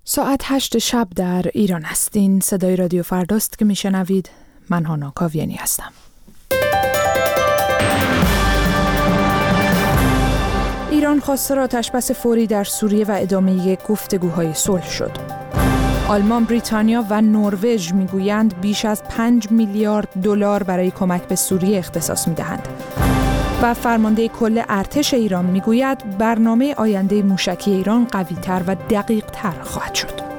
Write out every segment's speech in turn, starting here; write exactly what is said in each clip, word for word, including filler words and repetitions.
ساعت هشت شب در ایران است. این صدای رادیو فرداست که میشنوید. من هانا کاویانی هستم. ایران خواستار آتش‌بس فوری در سوریه و ادامه گفتگوهای صلح شد. آلمان، بریتانیا و نروژ میگویند بیش از پنج میلیارد دلار برای کمک به سوریه اختصاص میدهند. و فرمانده کل ارتش ایران میگوید برنامه آینده موشکی ایران قوی‌تر و دقیق‌تر خواهد شد.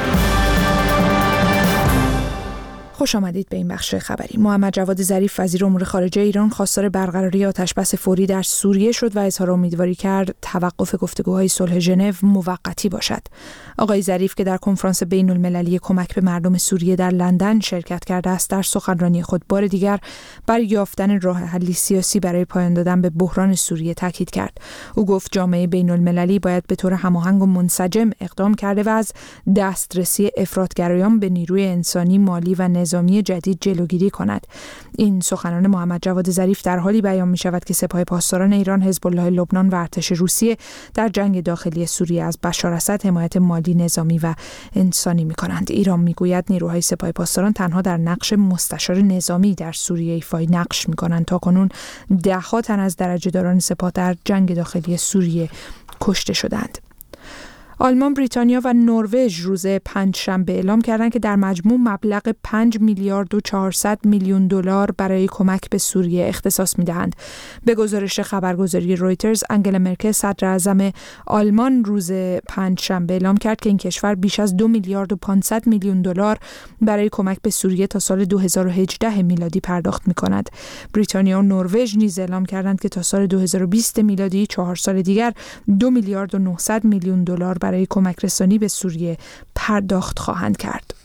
خوش آمدید به این بخش خبری. محمد جواد ظریف وزیر امور خارجه ایران خواستار برقراری آتش‌بس فوری در سوریه شد و اظهار امیدواری کرد توقف گفتگوهای صلح ژنو موقتی باشد. آقای ظریف که در کنفرانس بین‌المللی کمک به مردم سوریه در لندن شرکت کرده است، در سخنرانی خود بار دیگر بر یافتن راه حلی سیاسی برای پایان دادن به بحران سوریه تاکید کرد. او گفت جامعه بین‌المللی باید به طور هماهنگ و منسجم اقدام کرده و از دسترسی افراطگرایان به نیروی انسانی، مالی و نظامی جدید جلوگیری کند. این سخنان محمد جواد ظریف در حالی بیان می شود که سپاه پاسداران ایران، حزب الله لبنان و ارتش روسیه در جنگ داخلی سوریه از بشار اسد حمایت مالی، نظامی و انسانی می کنند. ایران می گوید نیروهای سپاه پاسداران تنها در نقش مستشار نظامی در سوریه ایفای نقش می کنند. تا کنون ده ها تن از درجه‌داران سپاه در جنگ داخلی سوریه کشته شدند. آلمان، بریتانیا و نروژ روز پنجشنبه اعلام کردند که در مجموع مبلغ پنج میلیارد و چهارصد میلیون دلار برای کمک به سوریه اختصاص می‌دهند. به گزارش خبرگزاری رویترز، آنگلا مرکل صدر اعظم آلمان روز پنجشنبه اعلام کرد که این کشور بیش از دو میلیارد و پانصد میلیون دلار برای کمک به سوریه تا سال دو هزار و هجده میلادی پرداخت می‌کند. بریتانیا و نروژ نیز اعلام کردند که تا سال دو هزار و بیست میلادی، چهار سال دیگر، دو میلیارد و نهصد میلیون دلار برای کمک رسانی به سوریه پرداخت خواهند کرد.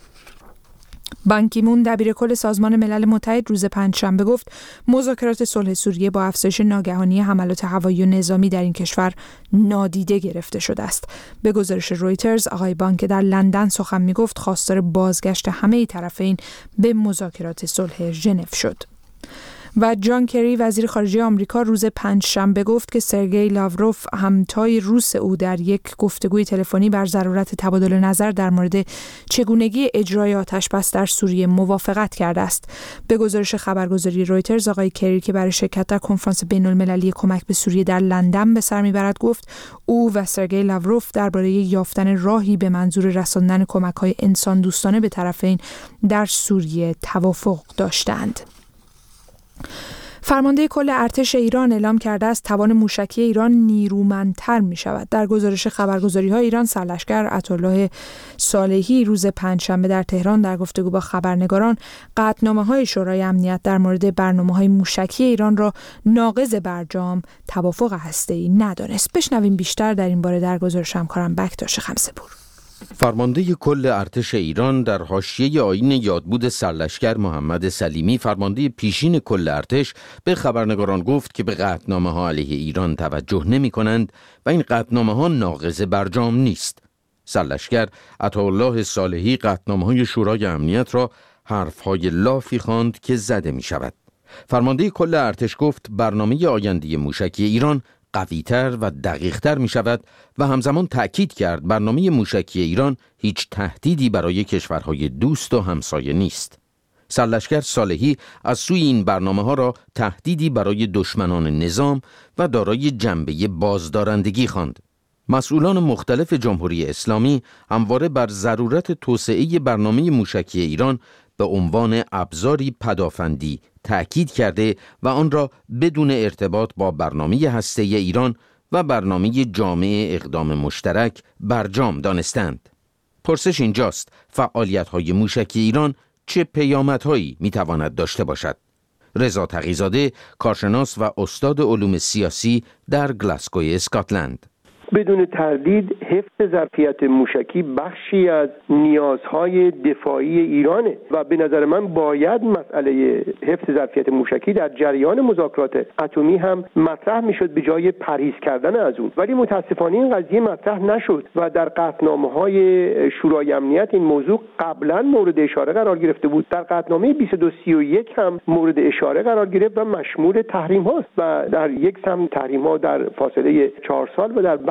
بان کی مون دبیرکل سازمان ملل متحد روز پنجشنبه گفت مذاکرات صلح سوریه با افزایش ناگهانی حملات هوایی و نظامی در این کشور نادیده گرفته شده است. به گزارش رویترز، آقای بان که در لندن سخن می‌گفت خواستار بازگشت همه طرفین به مذاکرات صلح ژنو شد. و جان کری وزیر خارجه آمریکا روز پنجشنبه گفت که سرگئی لاوروف همتای روس او در یک گفتگوی تلفنی بر ضرورت تبادل نظر در مورد چگونگی اجرای آتش‌بس در سوریه موافقت کرده است. به گزارش خبرگزاری رویترز، آقای کری که برای شرکت در کنفرانس بین‌المللی کمک به سوریه در لندن به سر میبرد گفت او و سرگئی لاوروف درباره یافتن راهی به منظور رساندن کمک‌های انسان دوستانه به طرفین در سوریه توافق داشتند. فرمانده کل ارتش ایران اعلام کرده است توان موشکی ایران نیرومندتر می شود. در گزارش خبرگزاری های ایران، سرلشکر عطاالله صالحی روز پنجشنبه در تهران در گفتگو با خبرنگاران قطعنامه های شورای امنیت در مورد برنامه های موشکی ایران را ناقض برجام توافق هسته‌ای ندانست. بشنویم بیشتر در این باره در گزارش همکارم بکتاش خمسه‌پور. فرمانده کل ارتش ایران در حاشیه آیین یادبود سرلشکر محمد سلیمی، فرمانده پیشین کل ارتش، به خبرنگاران گفت که به قطعنامه‌ها علیه ایران توجه نمی‌کنند و این قطعنامه‌ها ناقض برجام نیست. سرلشکر عطاالله صالحی قطعنامه‌های شورای امنیت را حرف‌های لافی خواند که زده می‌شود. فرمانده کل ارتش گفت برنامه آینده موشکی ایران قوی‌تر و دقیق‌تر می شود و همزمان تأکید کرد برنامه موشکی ایران هیچ تهدیدی برای کشورهای دوست و همسایه نیست. سرلشکر صالحی از سوی این برنامه‌ها را تهدیدی برای دشمنان نظام و دارای جنبه بازدارندگی خواند. مسئولان مختلف جمهوری اسلامی همواره بر ضرورت توسعه برنامه موشکی ایران به عنوان ابزاری پدافندی تأکید کرده و آن را بدون ارتباط با برنامه هسته‌ای ایران و برنامه جامع اقدام مشترک برجام دانستند. پرسش اینجاست فعالیت‌های موشکی ایران چه پیامدهایی می‌تواند داشته باشد؟ رضا تقی‌زاده، کارشناس و استاد علوم سیاسی در گلاسگو اسکاتلند: بدون تردید حفظ ظرفیت موشکی بخشی از نیازهای دفاعی ایرانه و به نظر من باید مسئله حفظ ظرفیت موشکی در جریان مذاکرات اتمی هم مطرح میشد به جای پرهیز کردن از اون، ولی متاسفانه این قضیه مطرح نشد و در قطعنامه‌های شورای امنیت این موضوع قبلا مورد اشاره قرار گرفته بود. در قطعنامه بیست و دو سی و یک هم مورد اشاره قرار گرفت و مشمول تحریم هاست و در یک سمت تحریم ها در فاصله چهار سال و در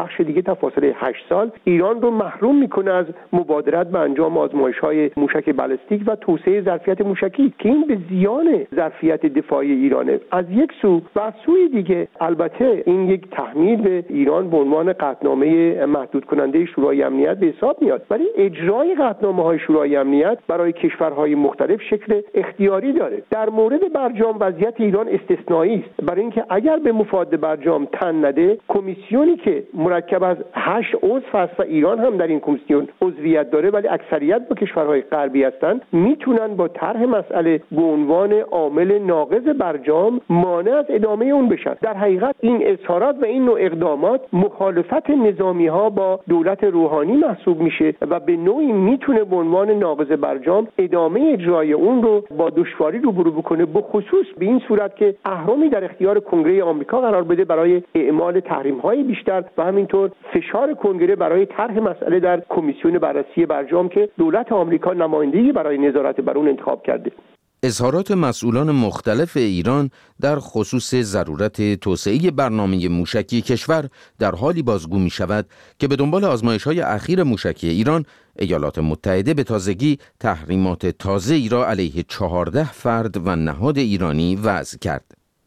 بخش دیگه تا فاصله هشت سال ایران رو محروم میکنه از مبادرت به انجام آزمایش‌های موشک بالستیک و توسعه ظرفیت موشکی که این به زیان ظرفیت دفاعی ایرانه از یک سو، و از سوی دیگه البته این یک تحمیل به ایران به عنوان قطعنامه محدود کننده شورای امنیت به حساب میاد، ولی اجرای قطعنامه‌های شورای امنیت برای کشورهای مختلف شکل اختیاری داره. در مورد برجام وضعیت ایران استثنایی است، برای اینکه اگر به مفاد برجام تن نده، کمیسیونی که مرکب از هشت عضو است و ایران هم در این کمیسیون عضویت داره ولی اکثریت با کشورهای غربی هستند، میتونن با طرح مسئله به عنوان عامل ناقض برجام مانع از ادامه اون بشن. در حقیقت این اظهارات و این نوع اقدامات مخالفت نظامی ها با دولت روحانی محسوب میشه و به نوعی میتونه به عنوان ناقض برجام ادامه اجرای اون رو با دشواری روبرو بکنه، به خصوص به این صورت که اهرامی در اختیار کنگره آمریکا قرار بده برای اعمال تحریم‌های بیشتر و همینطور فشار کنگره برای طرح مسئله در کمیسیون بررسی برجام که دولت آمریکا نمایندگی برای نظارت بر اون انتخاب کرده. اظهارات مسئولان مختلف ایران در خصوص ضرورت توسعه برنامه موشکی کشور در حالی بازگو می شود که به دنبال آزمایش‌های اخیر موشکی ایران، ایالات متحده به تازگی تحریمات تازه‌ای را علیه چهارده فرد و نهاد ایرانی وضع کرد.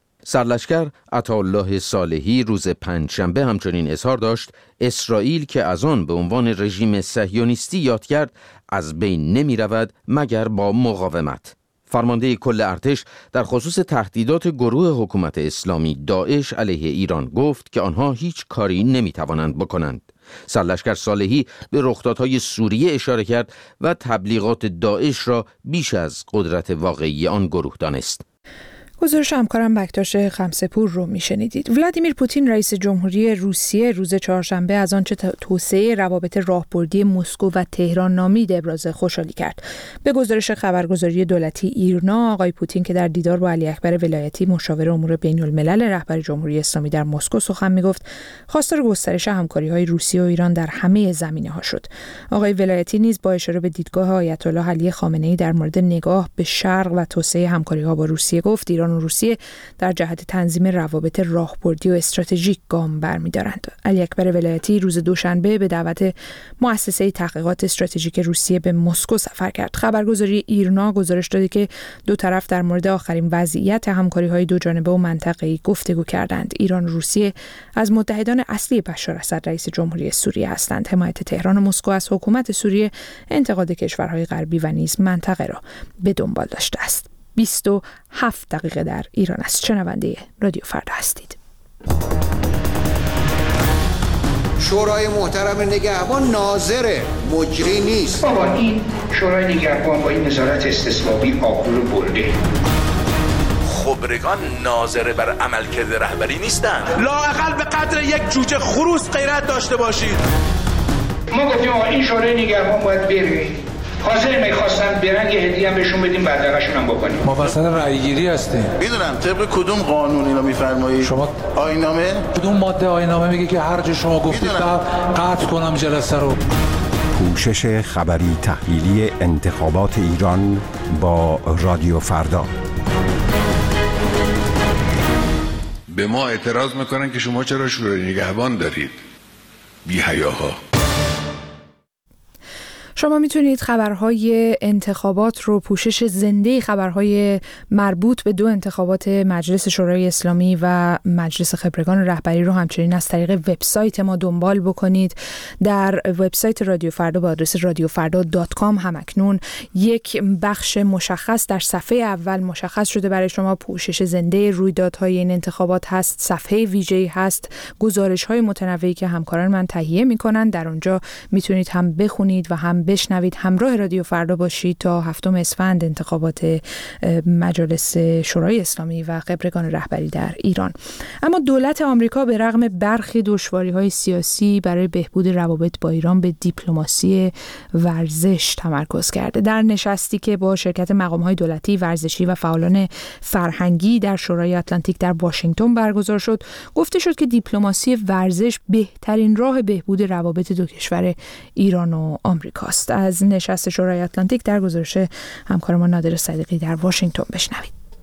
سرلشکر عطاالله صالحی روز پنجشنبه همچنین اظهار داشت اسرائیل که از آن به عنوان رژیم صهیونیستی یاد کرد از بین نمی رود مگر با مقاومت. فرمانده کل ارتش در خصوص تهدیدات گروه حکومت اسلامی داعش علیه ایران گفت که آنها هیچ کاری نمی توانند بکنند. سرلشکر صالحی به رخدادهای سوریه اشاره کرد و تبلیغات داعش را بیش از قدرت واقعی آن گروه دانست. گزارش همکارم بکتاش خمسه‌پور رو میشنیدید. ولادیمیر پوتین رئیس جمهوری روسیه روز چهارشنبه از آنچه توسعه روابط راهبردی مسکو و تهران نامید ابراز خوشحالی کرد. به گزارش خبرگزاری دولتی ایرنا، آقای پوتین که در دیدار با علی اکبر ولایتی مشاور امور بین الملل رهبر جمهوری اسلامی در مسکو سخن میگفت، خواستار گسترش همکاری‌های روسیه و ایران در همه زمینه‌ها شد. آقای ولایتی نیز با اشاره به دیدگاه آیت الله علی خامنه‌ای در مورد نگاه به شرق و توسعه همکاری‌ها با روسیه گفت ایران و روسیه در جهت تنظیم روابط راهبردی و استراتژیک گام برمی‌دارند. علی اکبر ولایتی روز دوشنبه به دعوت مؤسسه تحقیقات استراتژیک روسیه به مسکو سفر کرد. خبرگزاری ایرنا گزارش داده که دو طرف در مورد آخرین وضعیت همکاری‌های دوجانبه و منطقه‌ای گفتگو کردند. ایران و روسیه از متحدان اصلی بشار اسد رئیس جمهوری سوریه هستند. حمایت تهران و مسکو از حکومت سوریه انتقاد کشورهای غربی و نیز منطقه را به دنبال داشته است. بیست و هفت دقیقه در ایران است. شنونده رادیو فردا هستید. شورای محترم نگهبان ناظر مجری نیست. بابا این شورای نگهبان با این نظارت استثبابی آقول رو برده. خبرگان ناظر بر عملکرد رهبری نیستن. لااقل به قدر یک جوجه خروس غیرت داشته باشید. ما گفتیم این شورای نگهبان باید بره. حاضر می‌خواستن برن یه هدیه هم بهشون بدیم بدرقه‌شون هم بکنیم. ما وسط رأی‌گیری هستیم. میدونم طبق کدوم قانون اینو می‌فرمایید؟ شما آیین‌نامه؟ کدوم ماده آیین‌نامه میگه که هر جا شما گفتید قطع کنم جلسه رو. پوشش خبری تحلیلی انتخابات ایران با رادیو فردا. به ما اعتراض میکنن که شما چرا شورای نگهبان دارید؟ بی حیاها. شما میتونید خبرهای انتخابات رو، پوشش زنده خبرهای مربوط به دو انتخابات مجلس شورای اسلامی و مجلس خبرگان رهبری رو همچنین از طریق وبسایت ما دنبال بکنید. در وبسایت رادیو فردا با آدرس رادیو فردا دات کام همکنون یک بخش مشخص در صفحه اول مشخص شده برای شما. پوشش زنده رویدادهای این انتخابات هست، صفحه ویژه‌ای هست، گزارش‌های متنوعی که همکاران من تهیه می‌کنن. در اونجا میتونید هم بخونید و هم بشنوید. همراه رادیو فردا باشید تا هفتم اسفند انتخابات مجالس شورای اسلامی و خبرگان رهبری در ایران. اما دولت آمریکا به رغم برخی دشواری‌های سیاسی برای بهبود روابط با ایران به دیپلماسی ورزش تمرکز کرده. در نشستی که با شرکت مقام‌های دولتی، ورزشی و فعالان فرهنگی در شورای اتلانتیک در واشنگتن برگزار شد، گفته شد که دیپلماسی ورزش بهترین راه بهبود روابط دو کشور ایران و آمریکاست. از نشست شورای اتلانتیک در گزارش همکار ما نادر صدیقی در واشنگتن بشنوید.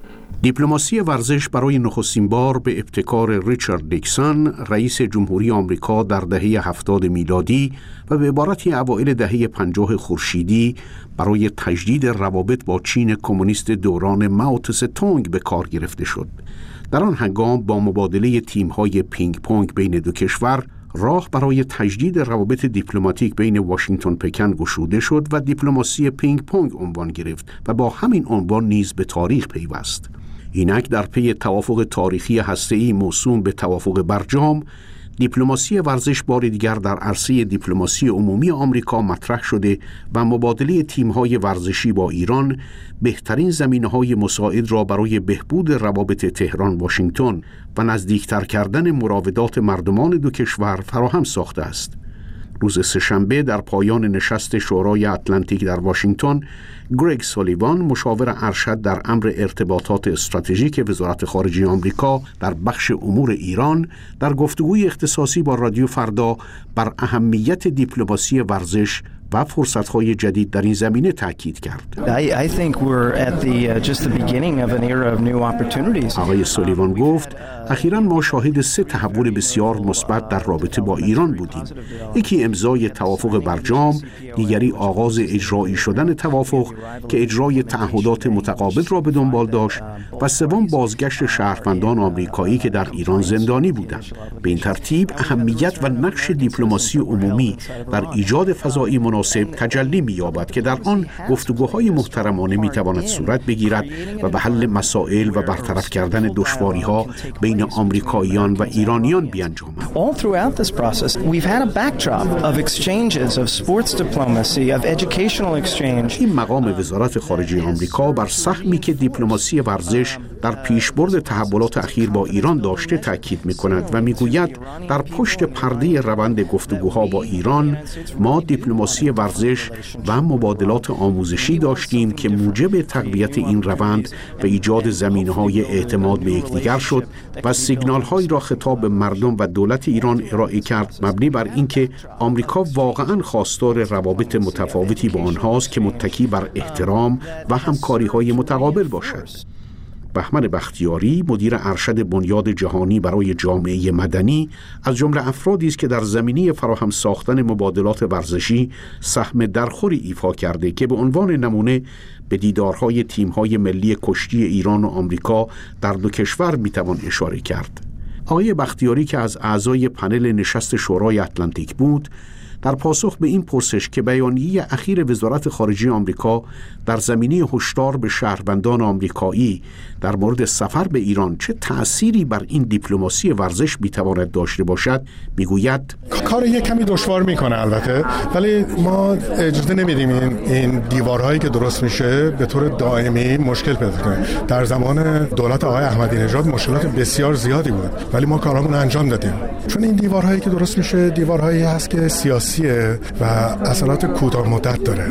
دیپلماسی ورزش برای نخستین بار به ابتکار ریچارد نیکسون رئیس جمهوری آمریکا در دهه هفتاد میلادی و به عبارتی اوایل دهه پنجاه خورشیدی برای تجدید روابط با چین کمونیست دوران مائو تسه-تونگ به کار گرفته شد. در آن هنگام با مبادله تیم‌های پینگ پونگ بین دو کشور راه برای تجدید روابط دیپلماتیک بین واشنگتن پکن گشوده شد و دیپلماسی پینگ پونگ عنوان گرفت و با همین عنوان نیز به تاریخ پیوست. اینک در پی توافق تاریخی هسته‌ای موسوم به توافق برجام، دیپلماسی ورزش بار دیگر در عرصه دیپلماسی عمومی آمریکا مطرح شده و مبادله تیم‌های ورزشی با ایران بهترین زمینه‌های مساعد را برای بهبود روابط تهران واشنگتن و نزدیکتر کردن مراودات مردمان دو کشور فراهم ساخته است. روز سه‌شنبه در پایان نشست شورای اتلانتیک در واشنگتن، گرگ سولیوان مشاور ارشد در امر ارتباطات استراتژیک وزارت خارجه آمریکا در بخش امور ایران در گفتگوی اختصاصی با رادیو فردا بر اهمیت دیپلماسی ورزش و فرصت‌های جدید در این زمینه تاکید کرد. I, I think we're at the uh, just the beginning of an era of new opportunities. آقای سولیوان گفت اخیراً ما شاهد سه تحول بسیار مثبت در رابطه با ایران بودیم. یکی امضای توافق برجام، دیگری آغاز اجرایی شدن توافق که اجرای تعهدات متقابل را به دنبال داشت و سوم بازگشت شهروندان آمریکایی که در ایران زندانی بودند. به این ترتیب اهمیت و نقش دیپلماسی عمومی در ایجاد فضایی مناسب تجلی می‌یابد که در آن گفتگوهای محترمانه می‌تواند صورت بگیرد و به حل مسائل و برطرف کردن دشواری‌ها بین آمریکاییان و ایرانیان بیانجامد. All throughout this process we've had a backdrop of exchanges of sports diplomacy of educational exchange. این مقام وزارت خارجه آمریکا بر سهمی که دیپلماسی ورزش در پیشبرد تحولات اخیر با ایران داشته تاکید می‌کند و می‌گوید در پشت پرده روند گفتگوها با ایران ما دیپلماسی ورزش و مبادلات آموزشی داشتیم که موجب تقویت این روند و ایجاد زمینه‌های اعتماد به یکدیگر شد و سیگنال‌هایی را خطاب به مردم و دولت ایران ارائه کرد مبنی بر اینکه آمریکا واقعاً خواستار روابط متفاوتی با آنهاست که متکی بر احترام و همکاری‌های متقابل باشد. بهمن بختیاری مدیر ارشد بنیاد جهانی برای جامعه مدنی از جمله افرادی است که در زمینه فراهم ساختن مبادلات ورزشی سهم درخوری ایفا کرده که به عنوان نمونه به دیدارهای تیم‌های ملی کشتی ایران و آمریکا در دو کشور میتوان اشاره کرد. آقای بختیاری که از اعضای پنل نشست شورای اتلانتیک بود، در پاسخ به این پرسش که بیانیه اخیر وزارت خارجه آمریکا در زمینه هشدار به شهروندان آمریکایی در مورد سفر به ایران چه تأثیری بر این دیپلماسی ورزش میتواند داشته باشد میگوید کار یک کمی دشوار میکنه البته، ولی ما اجازه نمیدیم این این دیوارهایی که درست میشه به طور دائمی مشکل پیدا کنه. در زمان دولت آقای احمدی نژاد مشکلات بسیار زیادی بود ولی ما کارامون انجام دادیم، چون این دیوارهایی که درست میشه دیوارهایی هست که سیاسیه و اثرات کوتاه مدت داره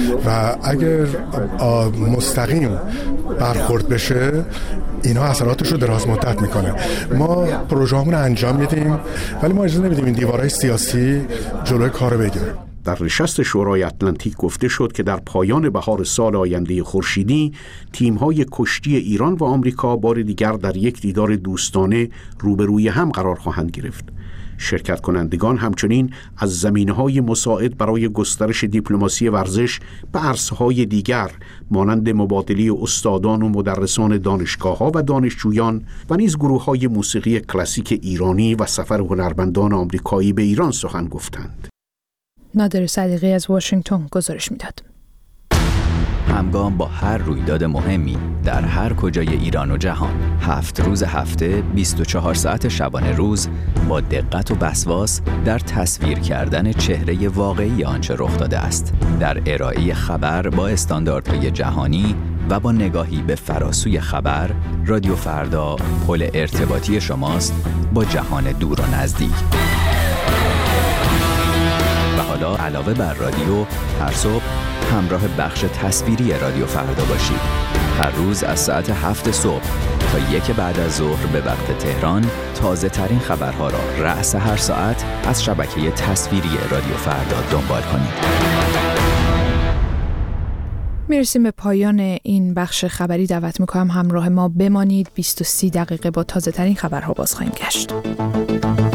و اگر مستقیم برخورد بشه اینا اثراتش رو دراز مدت میکنه. ما پروژه‌مون انجام میدیم ولی ما اجازه نمیدیم این دیوارهای سیاسی جلوی کارو بگیره. در نشست شورای اتلانتیک گفته شد که در پایان بهار سال آینده خورشیدی تیم‌های کشتی ایران و آمریکا بار دیگر در یک دیدار دوستانه روبروی هم قرار خواهند گرفت. شرکت کنندگان همچنین از زمینه‌های مساعد برای گسترش دیپلماسی ورزش به عرصه‌های دیگر مانند مبادله استادان و مدرسان دانشگاه‌ها و دانشجویان و نیز گروه‌های موسیقی کلاسیک ایرانی و سفر هنرمندان آمریکایی به ایران سخن گفتند. نادر صدیقی از واشنگتن گزارش میداد. همگام با هر رویداد مهمی در هر کجای ایران و جهان، هفت روز هفته، بیست و چهار ساعت شبانه روز، با دقت و وسواس در تصویر کردن چهره واقعی آنچه رخ داده است، در ارائه خبر با استانداردهای جهانی و با نگاهی به فراسوی خبر، رادیو فردا پل ارتباطی شماست با جهان دور و نزدیک. و حالا علاوه بر رادیو، هر صبح همراه بخش تصویری رادیو فردا باشید. هر روز از ساعت هفت صبح تا یک بعد از ظهر به وقت تهران تازه ترین خبرها را رأس هر ساعت از شبکه تصویری رادیو فردا دنبال کنید. میرسیم به پایان این بخش خبری. دعوت میکنم همراه ما بمانید. بیست و سه دقیقه با تازه ترین خبرها باز خواهیم گشت.